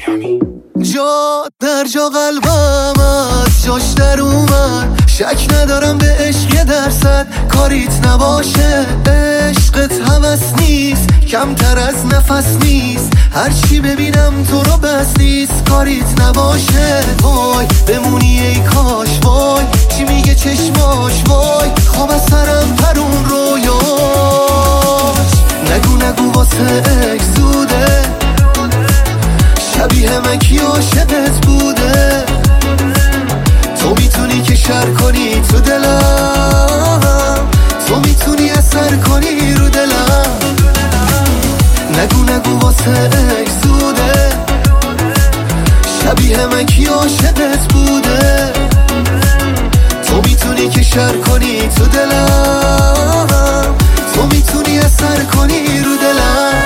جا در جا قلبم از جاش در اومد، شک ندارم به عشق 1% کاریت نباشه. عشقت هوس نیست، کمتر از نفس نیست، هرچی ببینم تو رو بس نیست کاریت نباشه. وای بمونی ای کاش، وای چی میگه چشماش، وای خواب از سرم پرون رویاش. نگو واسه زوده، شبیه من کی عاشقت بوده. تو میتونی که شر کنی تو دلم، تو میتونی اثر کنی رو دلم. نگو واسه زوده، شبیه من کی عاشقت بوده. تو میتونی که شر کنی تو دلم، تو میتونی اثر کنی رو دلم.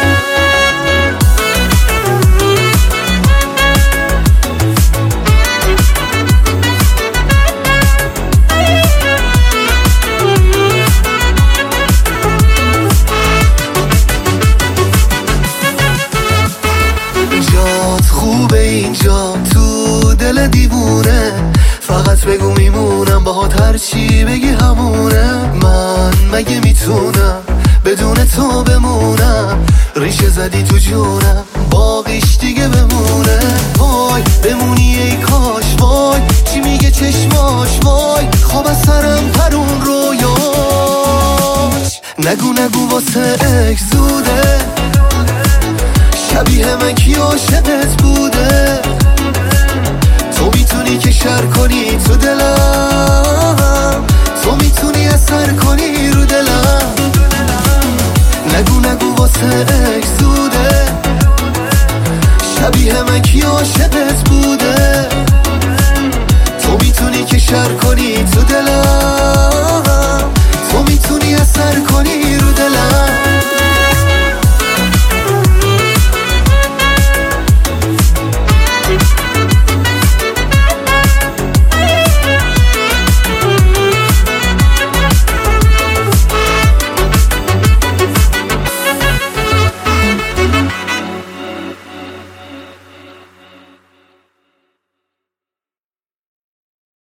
اینجا تو دل دیوونه، فقط بگو میمونم باهات، هرچی بگی همونه. من مگه میتونم بدون تو بمونم؟ ریشه زدی تو جونم، باقیش دیگه بمونه. وای بمونی ای کاش، وای چی میگه چشماش، وای خواب از سرم پرون رویاش. نگو واسه زوده، شبیه من کی عاشقت بوده. تو میتونی که شر کنی تو دلم، تو میتونی اثر کنی رو دلم. نگو واسه زوده، شبیه من کی عاشقت بوده. تو میتونی که شر کنی تو دلم.